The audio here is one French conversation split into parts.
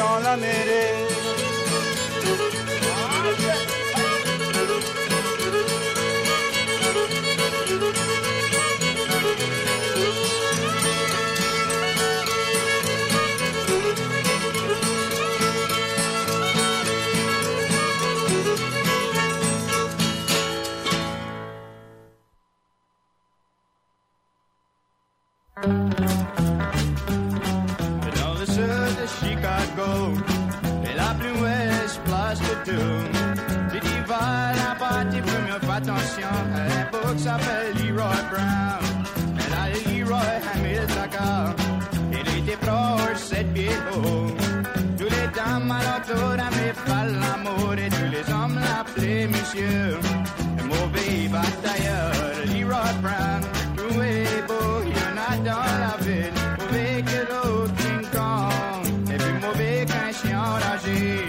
dans l'Amérique. Dans le sud de Chicago, et la plus ouest place de tout. Cet hiver, la partie première, fais attention, à l'époque s'appelle Leroy Brown. Elle a le Leroy Hamilton, il était proche, 7 pieds haut. Tous les dames alentour aimaient faire l'amour et tous les hommes l'appelaient monsieur. Un mauvais batailleur, Leroy Brown, trouvé beau, il y en a dans la ville. Mauvais que l'autre King Kong, et plus mauvais qu'un chien enragé.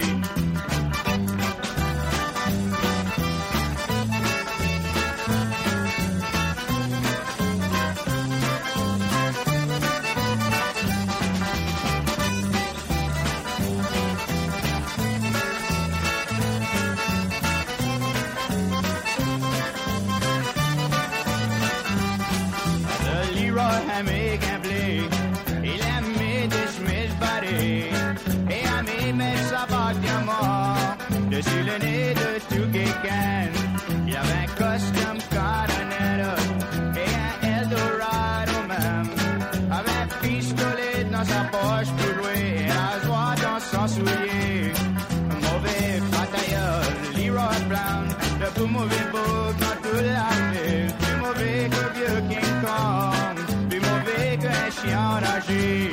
Il aimait des chemises barrées et aimait mettre sa bague diamant dessus le nez de tout quelqu'un. Il avait un costume Cardanera et un Eldorado même. Avait un pistolet dans sa poche pour jouer et un joie dans son soulier. Un mauvais batailleur, Leroy Brown, le plus mauvais beau dans toute la ville. Plus mauvais que vieux King Kong, plus mauvais qu'un chien enragé.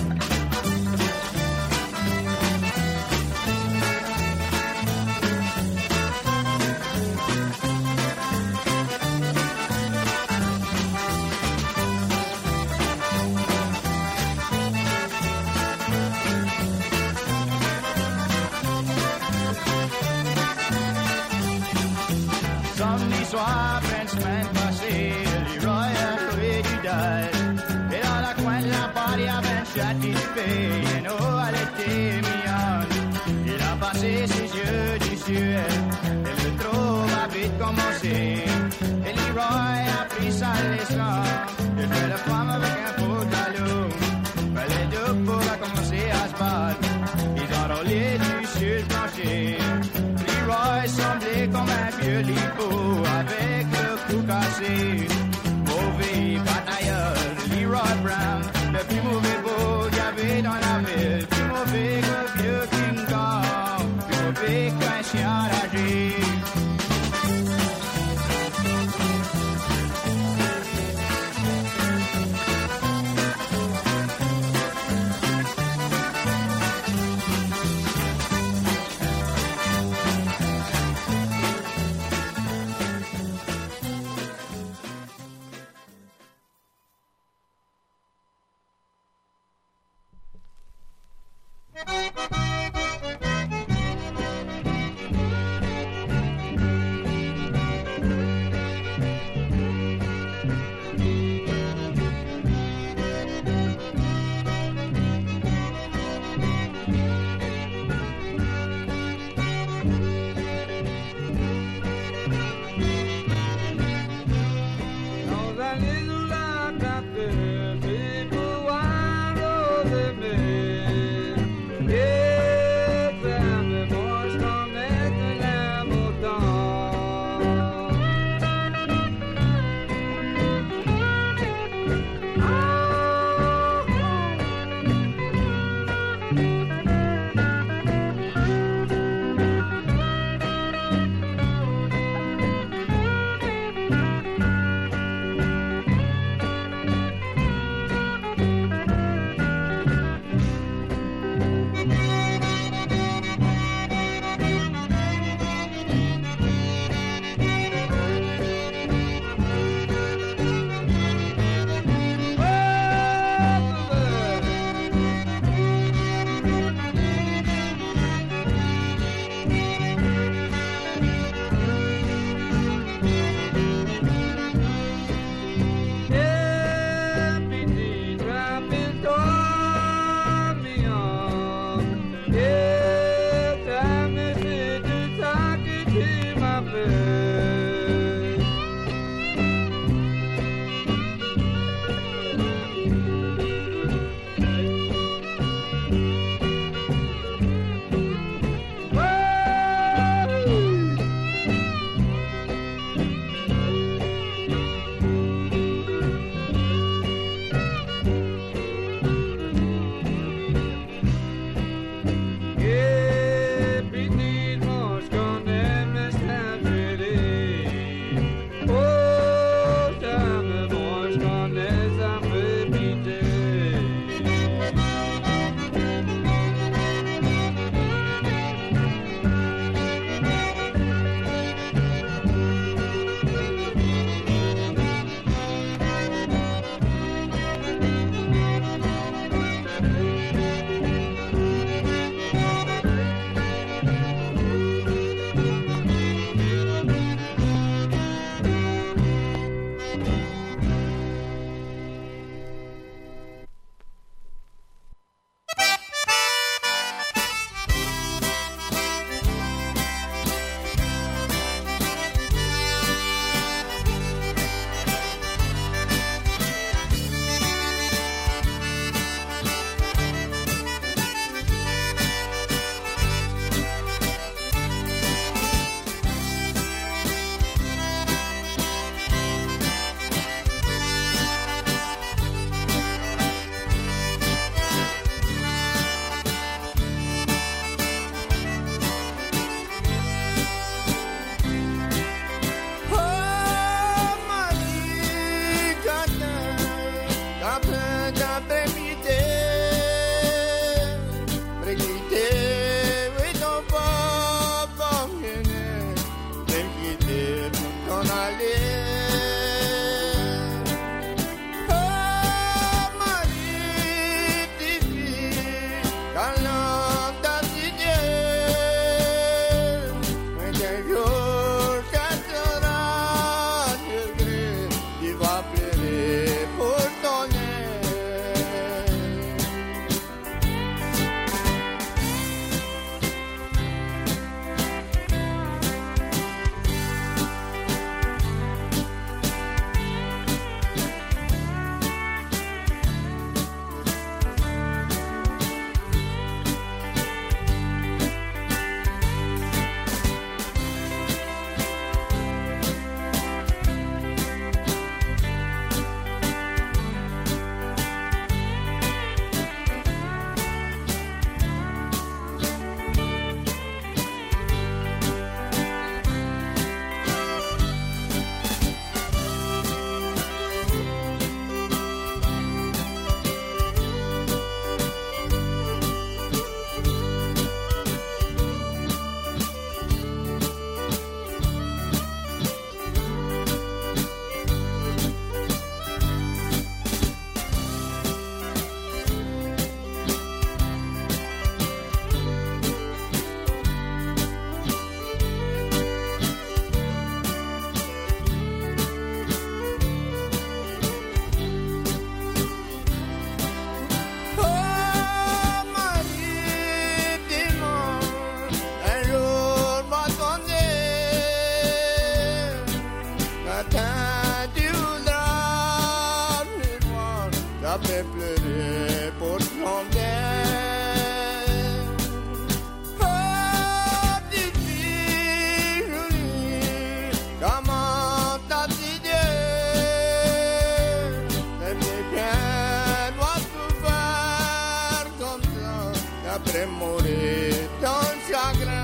Samedi soir, après une semaine passée, Leroy a trouvé du dalle. Et dans la coin de la barre, il y avait un chat qui fait, et nous, elle était mignonne. Il a passé ses yeux du ciel, et le trou va vite commencer. Et Leroy a pris sa leçon, de faire la femme avec un pantalon. Les deux pourra commencer à se battre, ils ont roulé dessus sur le plancher. Leroy semblait comme un vieux lipo avec le cou cassé. Mauvais batailleur, Leroy Brown, le plus mauvais beau qu'il y avait dans la ville. Plus mauvais que vieux King Kong, plus mauvais qu'un chien enragé. trémoler dans le chagrin.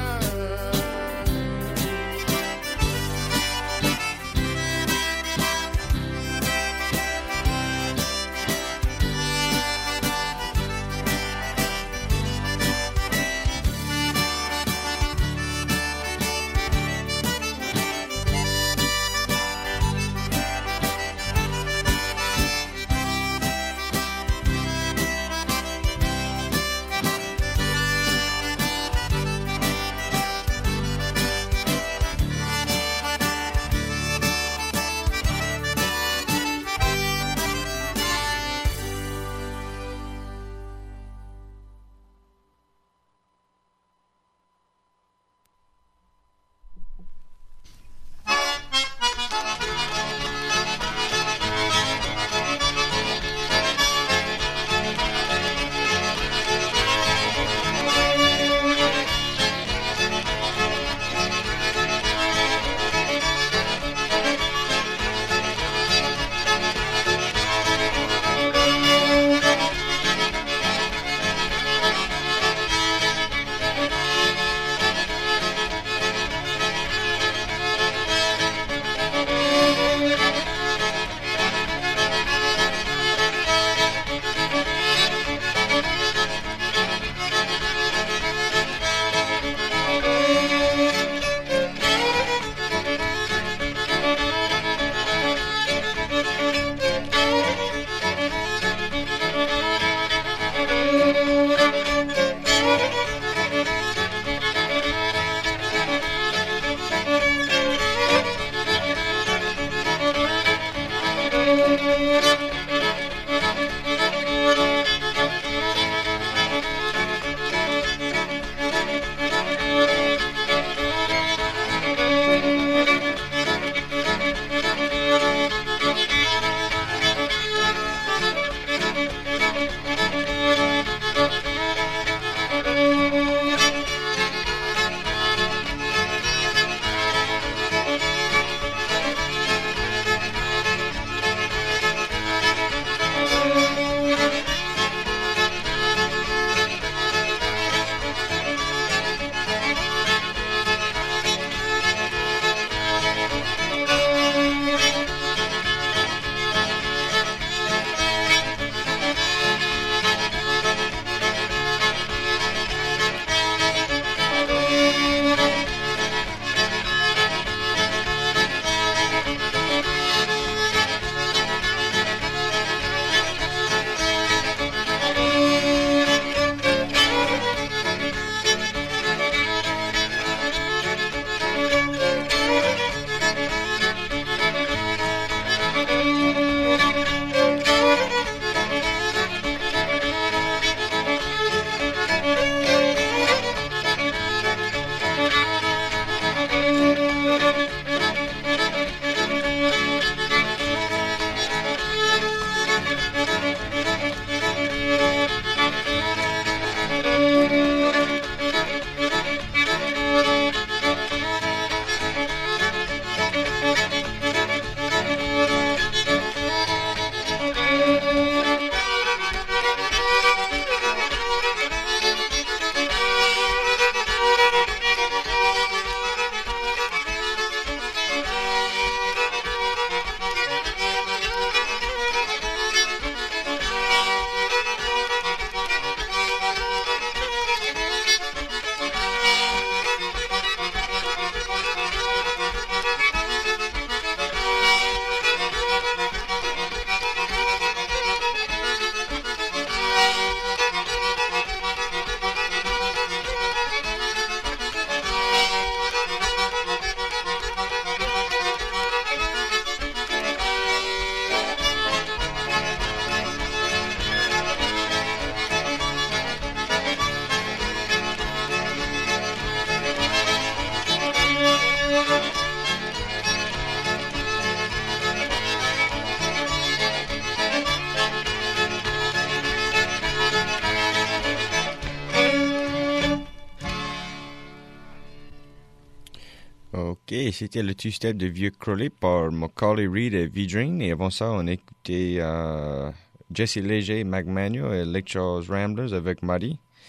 Ok, c'était le two-step de Vieux Crowley par Macaulay Reed et Vidrine. Et avant ça, on a écouté Jesse Léger, McManuel et Lake Charles Ramblers avec Muddy.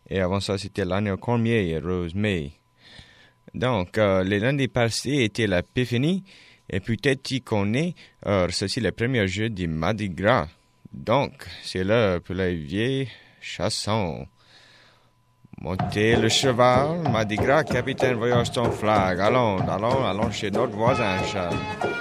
Et avant ça, c'était l'année au Cormier et Rose May. Donc, le lundi passé était l'épiphanie. Et peut-être tu connais, ceci le premier jeu du Mardi Gras. Donc, c'est là pour les vieilles chansons. Montez le cheval, Mardi Gras, capitaine, voyage ton flag. Allons chez notre voisin, Charles.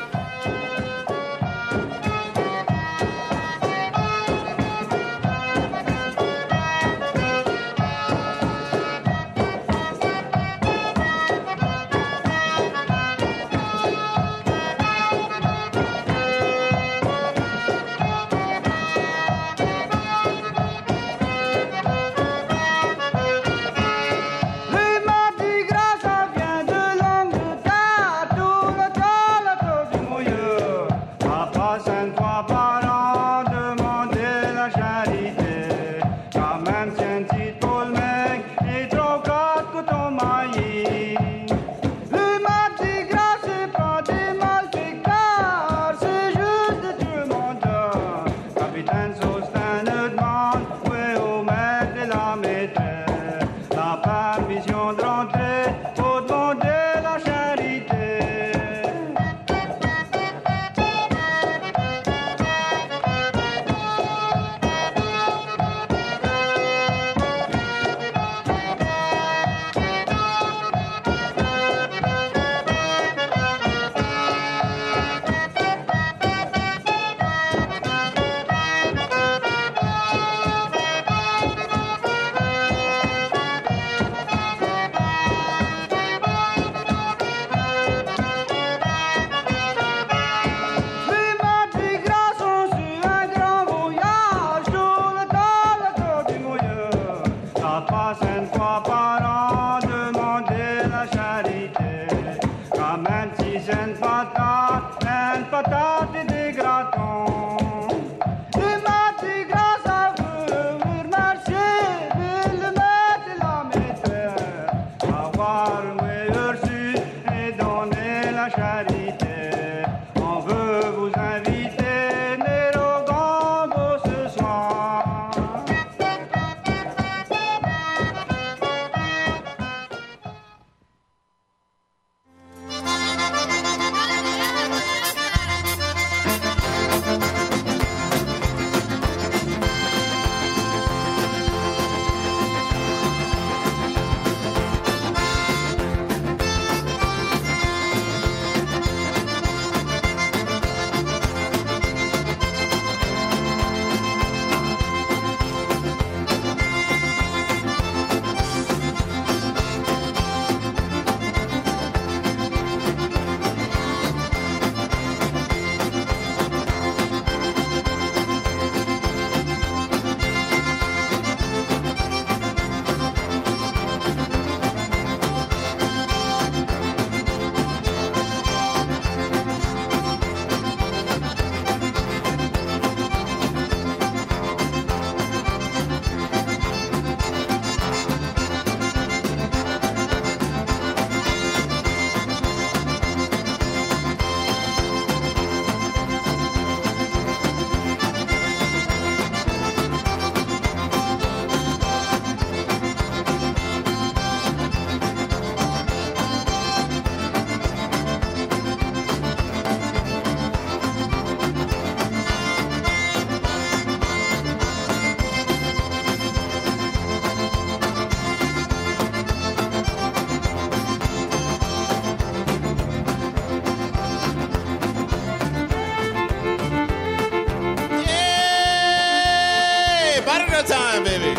Time, baby.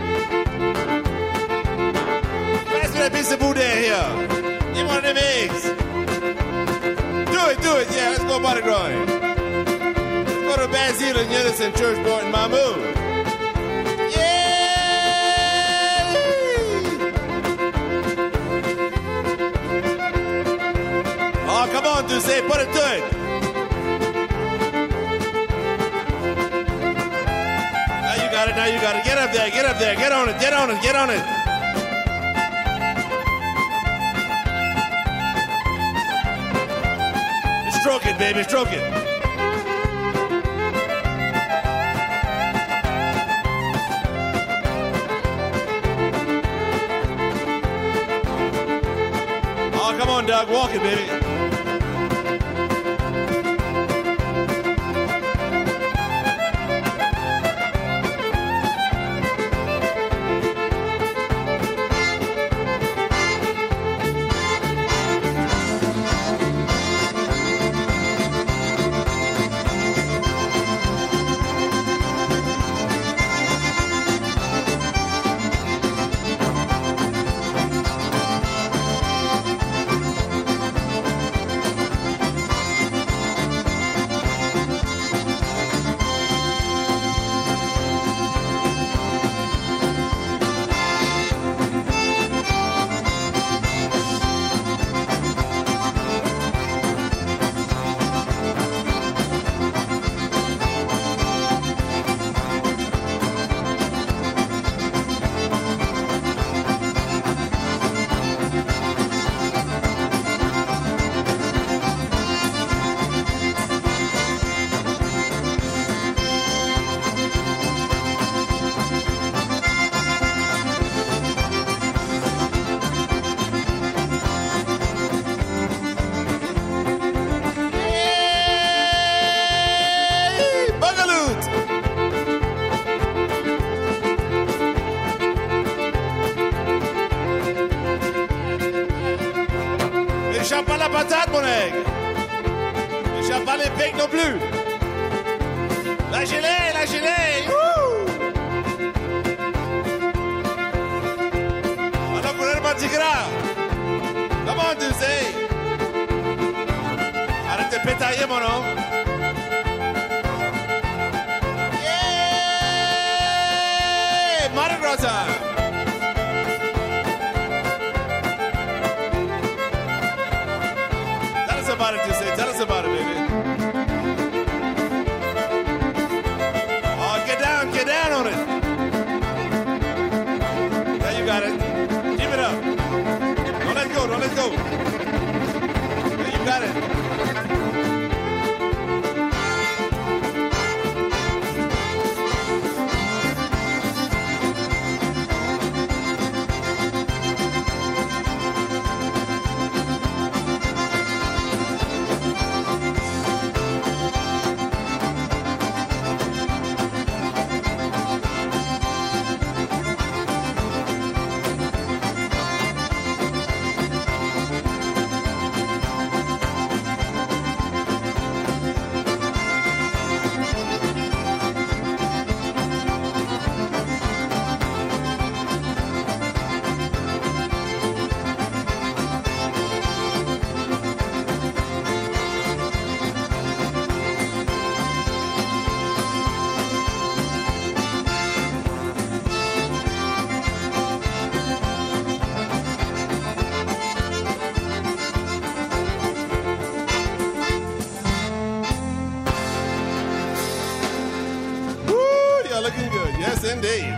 Pass me that piece of boudin here. Give me one of them eggs. Do it, yeah, let's go Mardi Gras. Let's go to Basile and Unison Churchport and Mamou. Yeah! Oh, come on, Ducey, put it to it. Now you got it. Get up there. Get on it. Stroke it, baby, stroke it. Come on, Doug, walk it, baby. N'échappe pas la patate, mon aigle. N'échappe pas les pics non plus. La gelée, la gelée. Alors, pour le Mardi Gras. Come on, Duzé. Arrête de pétailler, mon homme. Yeah! Mardi Gras time. About it, Duzé. Tell us about it, baby. Oh, get down on it. There you got it. Keep it up. Don't let go, don't let go. There you got it. Looking good. Yes, indeed.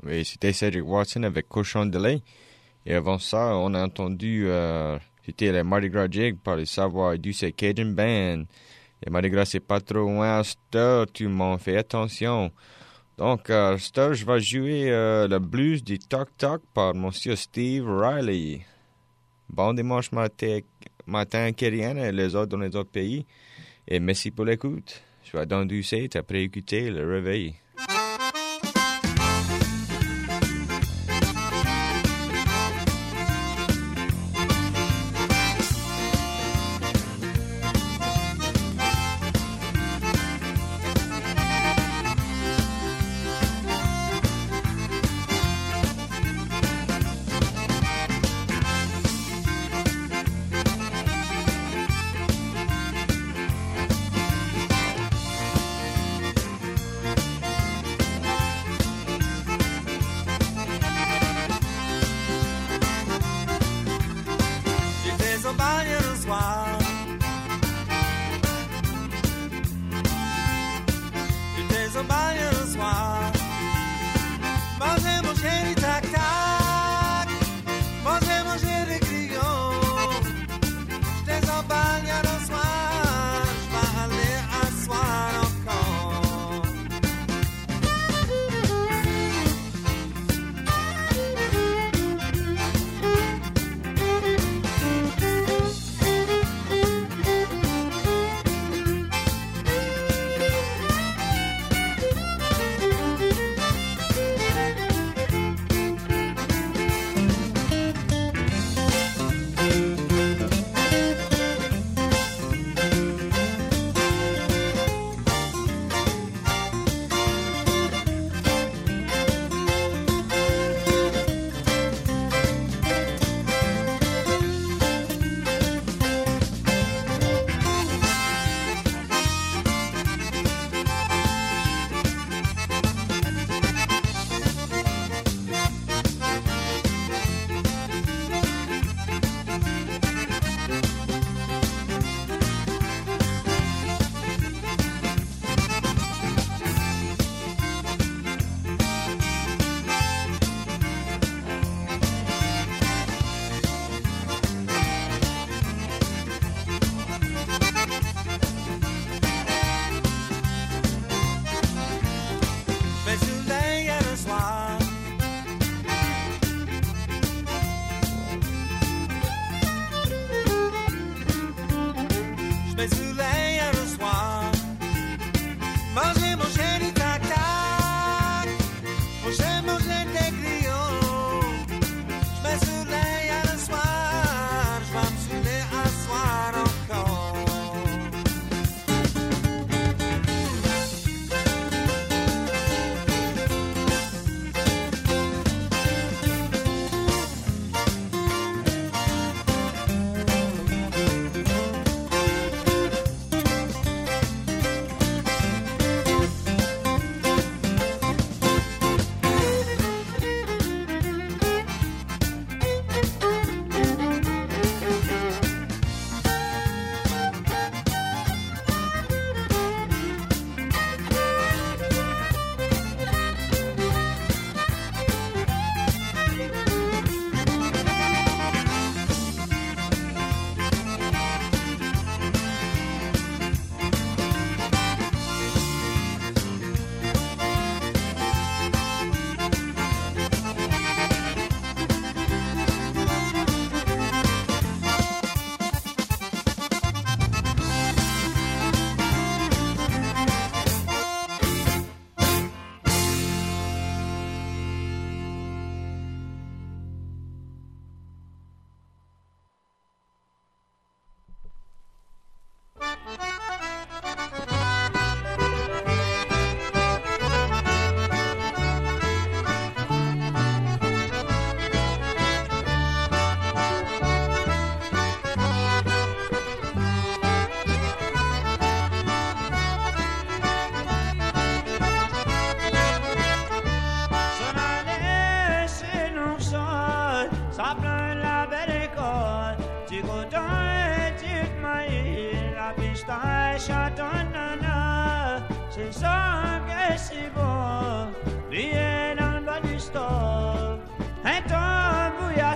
Oui, c'était Cedric Watson avec Cochon de lait. Et avant ça, on a entendu, c'était le Mardi Gras Jig par les Savoie du Cajun Band. Le Mardi Gras, c'est pas trop loin. Star, tu m'en fais attention. Donc, Star, je vais jouer le blues du Toc Toc par Monsieur Steve Riley. Bon dimanche matin, Kériane et les autres dans les autres pays. Et merci pour l'écoute. Je vais dans du set après écouter le réveil. C'est ça que c'est bon, bien dans le bas du store.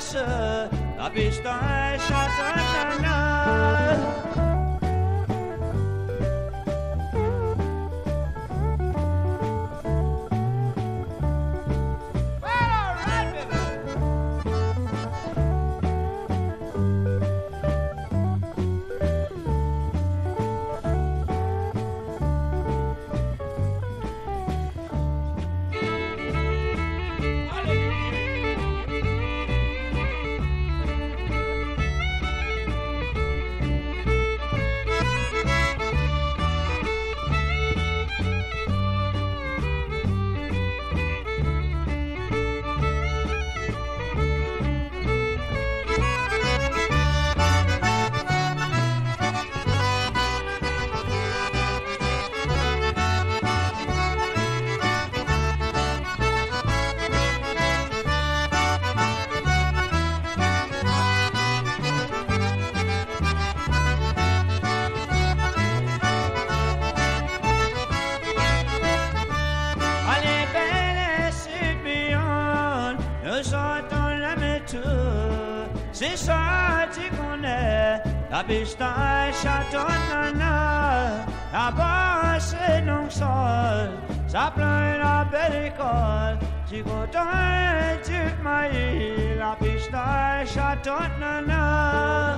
passe, la pistache à tanana. C'est ça, tu connais, la pistache à ton nana, là-bas c'est donc sol, ça plein la belle école, tu connais, tu mailles, la pistache à ton nana.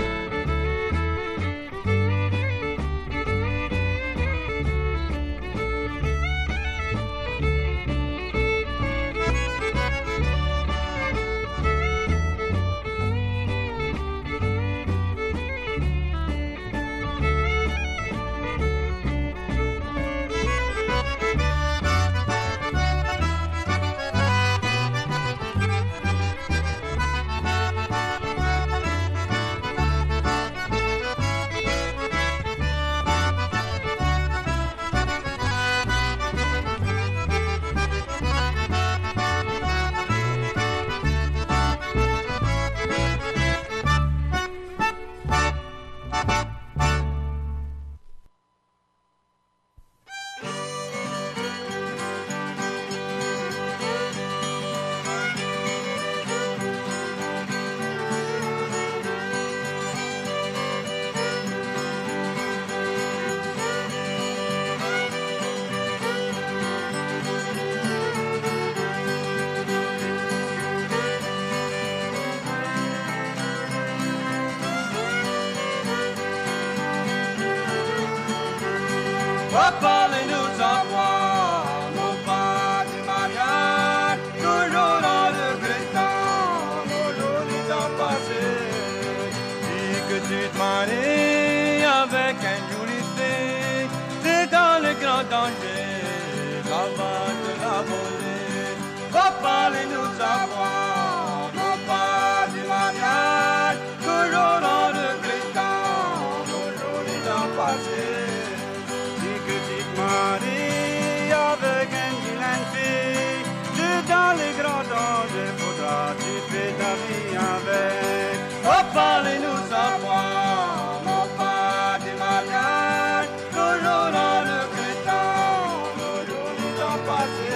Parlez-nous à moi, non pas du mariage, toujours dans le printemps, toujours du temps passé. Dis que tu te maries avec un joli fille, c'est dans le grand danger, ça va te la voler. Parlez-nous à moi, non pas du mariage, toujours dans le printemps, toujours du temps passé. Marie avec un vilain fille, tu dans les grands dangers, faudra-tu faire ta vie avec. Oh, parlez-nous à moi, non pas du mariage, toujours dans le printemps, toujours du temps passé.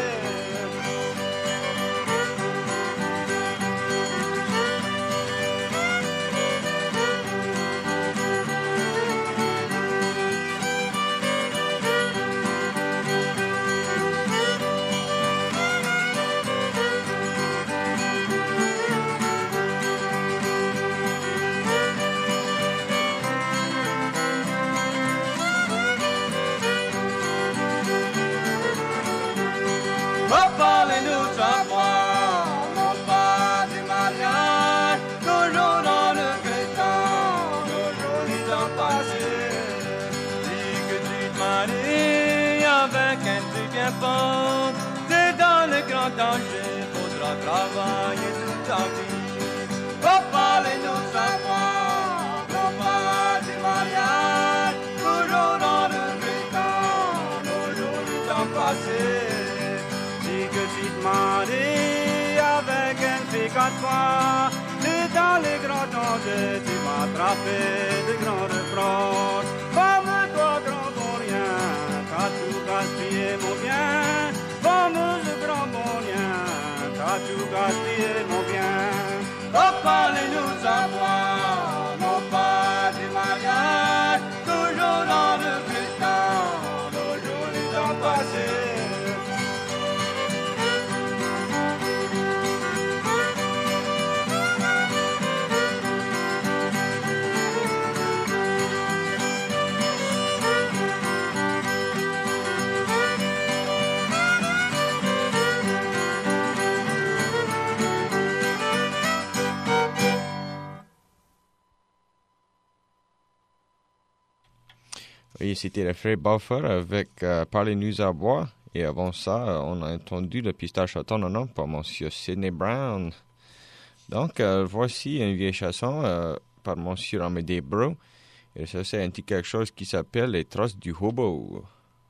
Parlez-nous à moi, non pas du mariage, toujours dans le printemps, toujours du temps passé. Dis que tu te maries avec un truc bien fort, c'est dans le grand danger, faudra travailler toute ta vie. Oh, parlez-nous à moi, non pas du mariage, toujours dans le printemps, toujours du temps passé. Que tu te maries avec une fille quatre fois, et dans les grands dangers, tu vas attraper de grands reproches. Femme-toi grand pour rien, t'as tout gaspillé mon bien. Femme-toi grand pour rien, t'as tout gaspillé mon bien. Reparlez-nous sans foi, non pas du mariage, toujours dans le vieux temps, toujours les temps passés. Oui, c'était le frère Buffer avec Parlez-nous à boire. Et avant ça, on a entendu le pistache autonome par Monsieur Sidney Brown. Donc, voici une vieille chanson par Monsieur Amédée Bro. Et ça, c'est un petit quelque chose qui s'appelle Les Trosses du Hobo.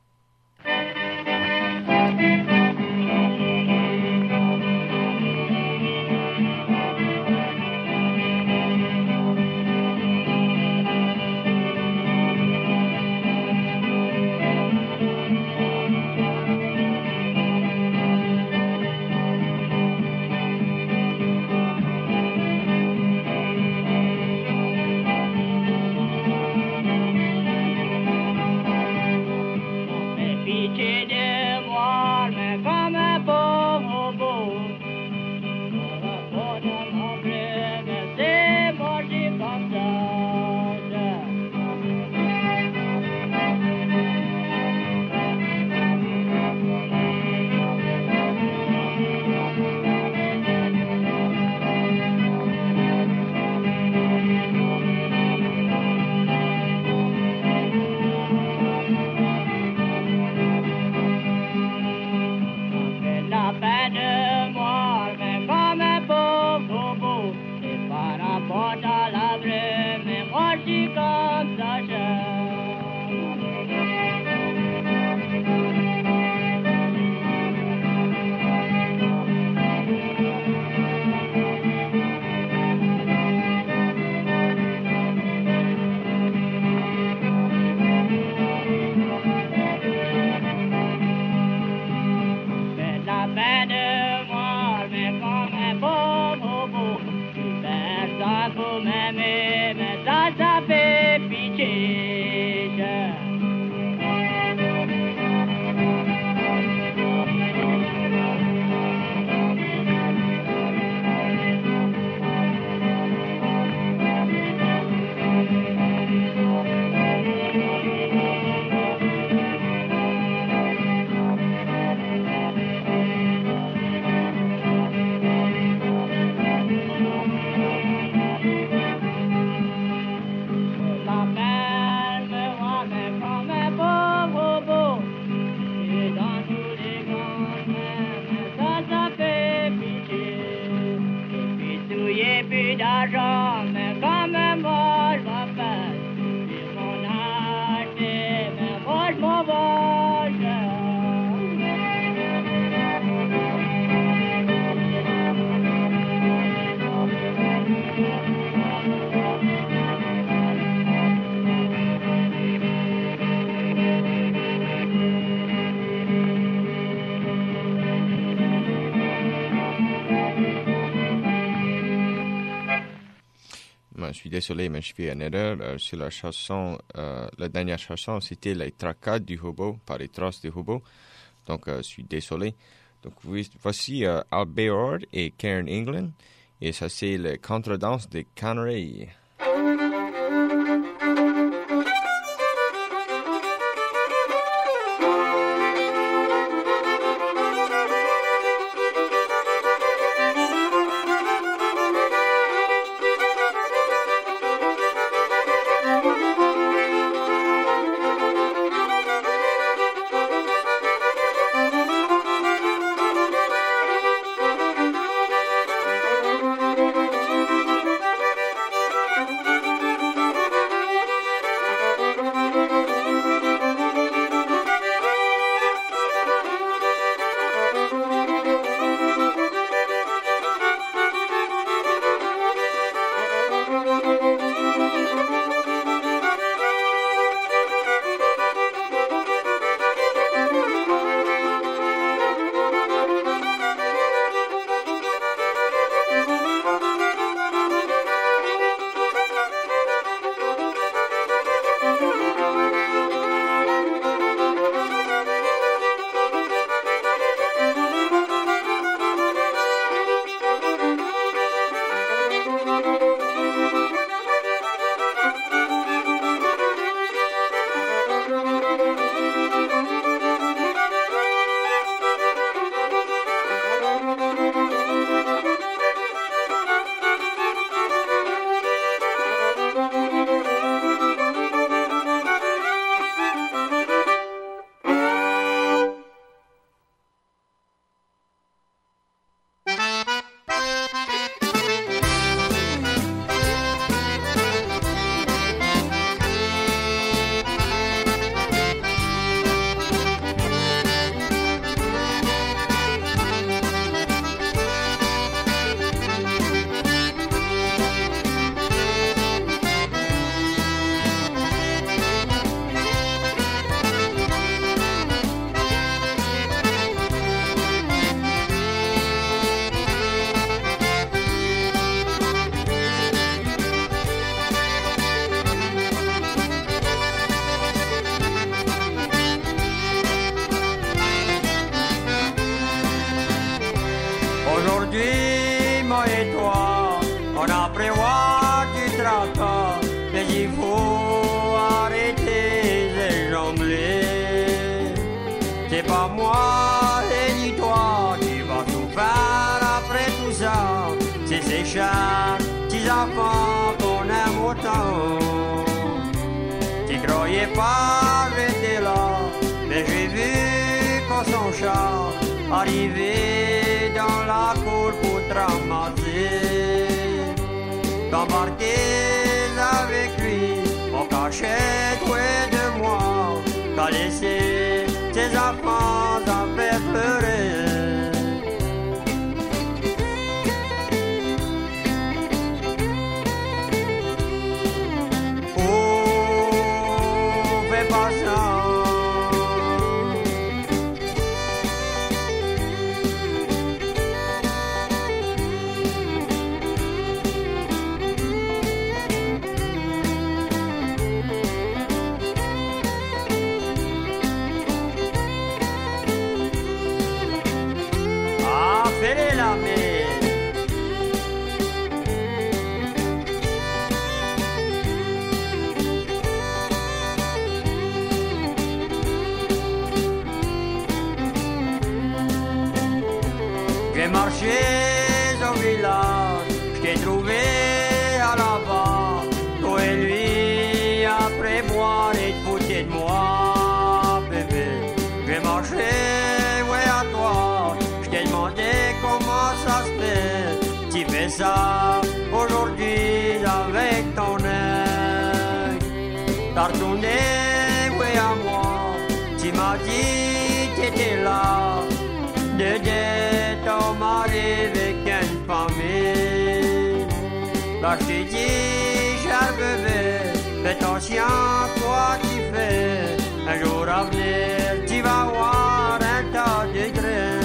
Je suis désolé, mais je fais une erreur sur la chanson. La dernière chanson, c'était Les Tracas du Hobo, par les Trosses du Hobo. Donc, je suis désolé. Donc, voici Al Bayard et Karen England. Et ça, c'est le contredanse des Canaries. char, arrivé dans la cour pour te ramasser. T'embarquer avec lui, en cachette, ouais de moi, t'as laissé tes enfants t'en faire pleurer. J'ai marché au village, je t'ai trouvé à la barre. Toi et lui, après boire et te foutais de moi, bébé. J'ai marché, ouais, à toi, je t'ai demandé comment ça se fait. Tu fais ça aujourd'hui avec ton œil. T'as retourné, ouais, à moi, tu m'as dit t'étais là. De ton mari avec une famille. Là je t'ai dit, cher bébé, fais attention quoi tu fais. Un jour à venir, tu vas avoir un tas de grains.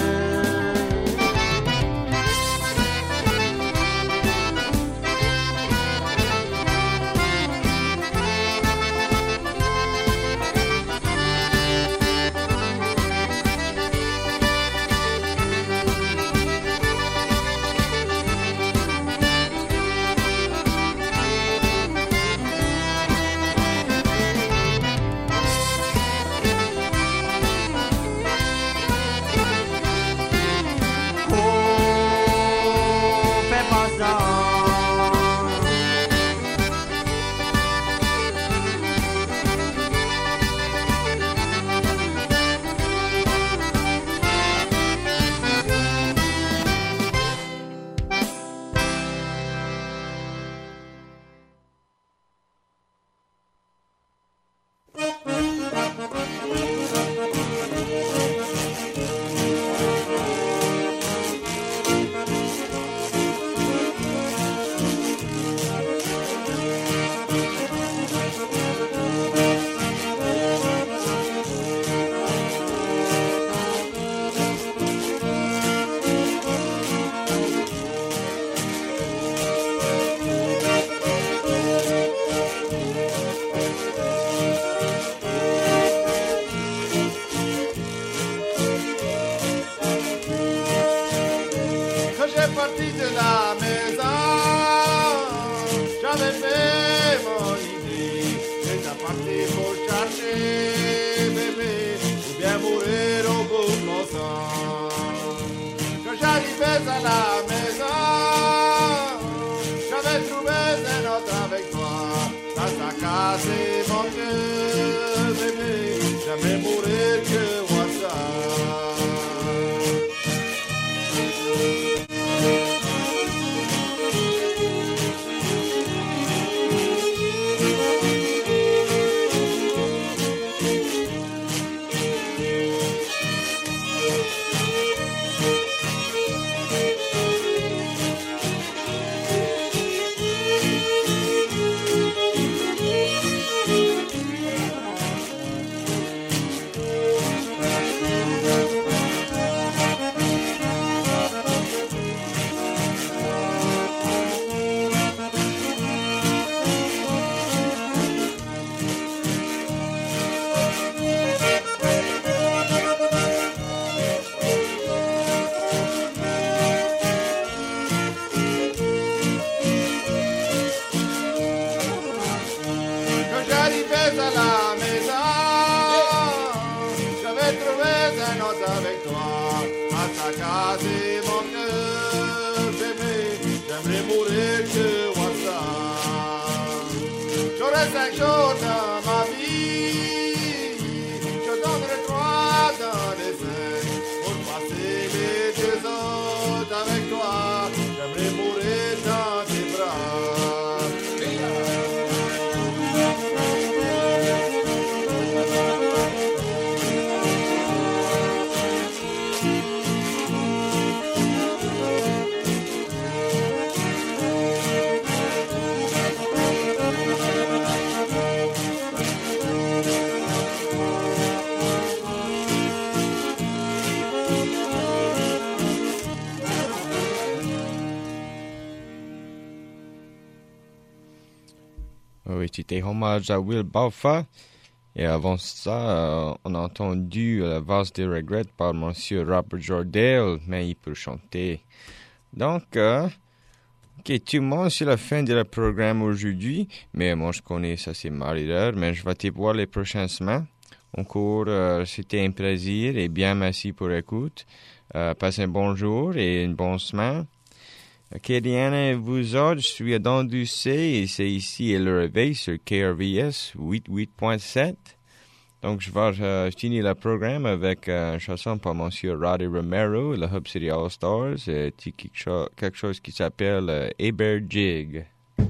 c'était hommage à Will Buffer. Et avant ça, on a entendu la valse des regrets par Monsieur Robert Jordell, mais il peut chanter. Donc, ok, tout le monde, c'est la fin de le programme aujourd'hui. Mais moi, je connais ça, c'est Marie-Laure, mais je vais te voir les prochaines semaines. Encore, c'était un plaisir et bien merci pour l'écoute. Passez un bon jour et une bonne semaine. Ok, Diana et vous autres, je suis Adam Doucet et c'est ici Le Réveil sur KRVS 88.7. Donc, je vais finir le programme avec une chanson par Monsieur Roddy Romero, le Hub City All Stars, quelque chose qui s'appelle Aber Jig.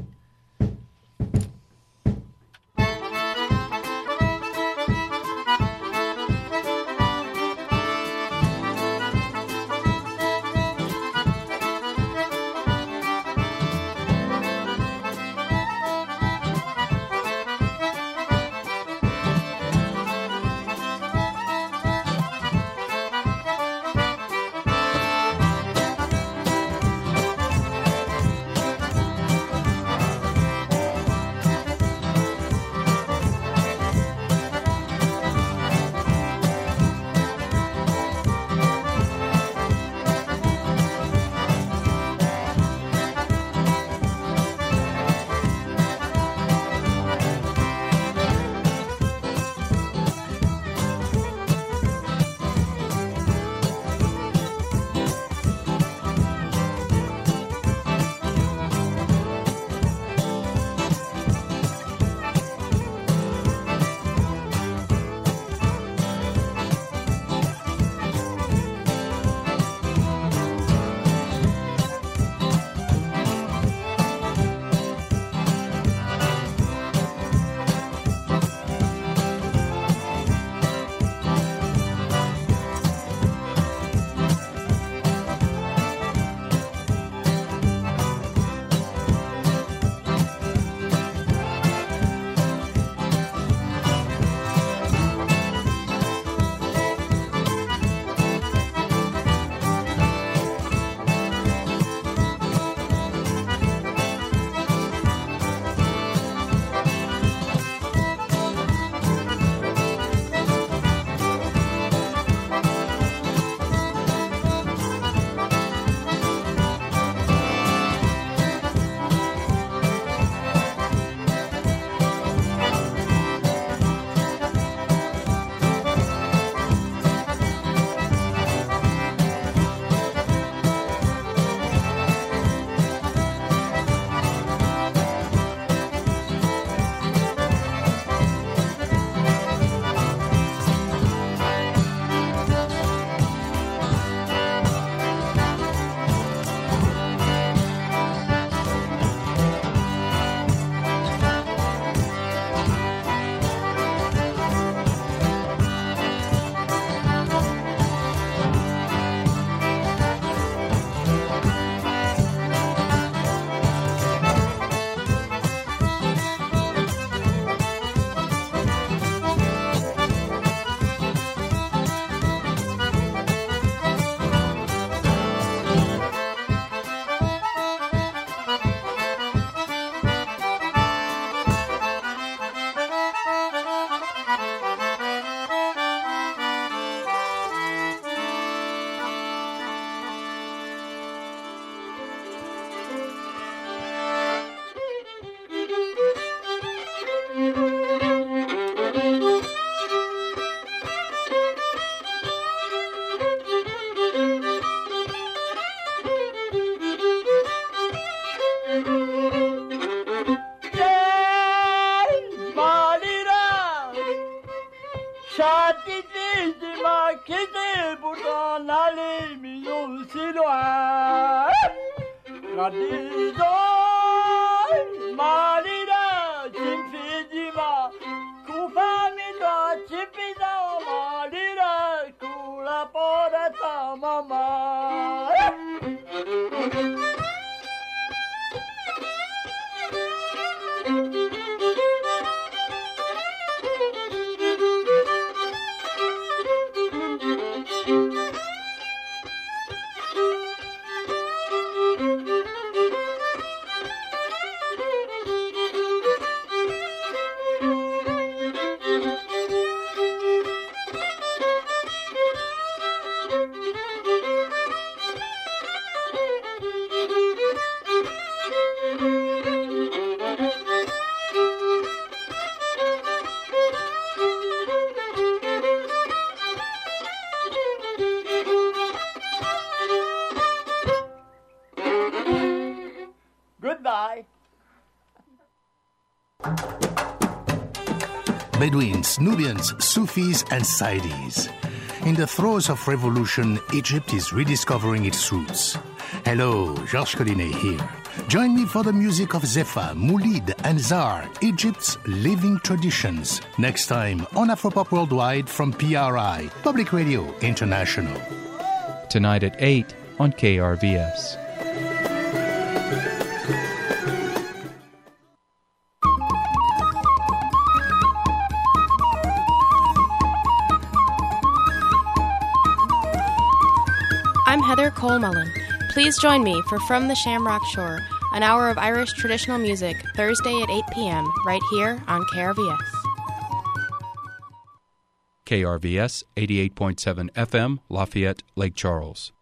quitté pour t'en aller, mais aussi loin. Radizon, Malida, Chimpidima, Kufamida, Chipida, Malida, Kula Podata, Mama. Bedouins, Nubians, Sufis, and Saidis. In the throes of revolution, Egypt is rediscovering its roots. Hello, Georges Collinet here. Join me for the music of Zepha, Moulid, and Zar, Egypt's living traditions. Next time on Afropop Worldwide from PRI, Public Radio International. Tonight at 8 on KRVS. I'm Heather Cole-Mullen. Please join me for From the Shamrock Shore, an hour of Irish traditional music, Thursday at 8 p.m., right here on KRVS. KRVS 88.7 FM, Lafayette, Lake Charles.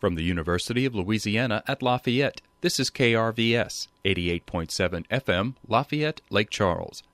From the University of Louisiana at Lafayette, this is KRVS, 88.7 FM, Lafayette, Lake Charles,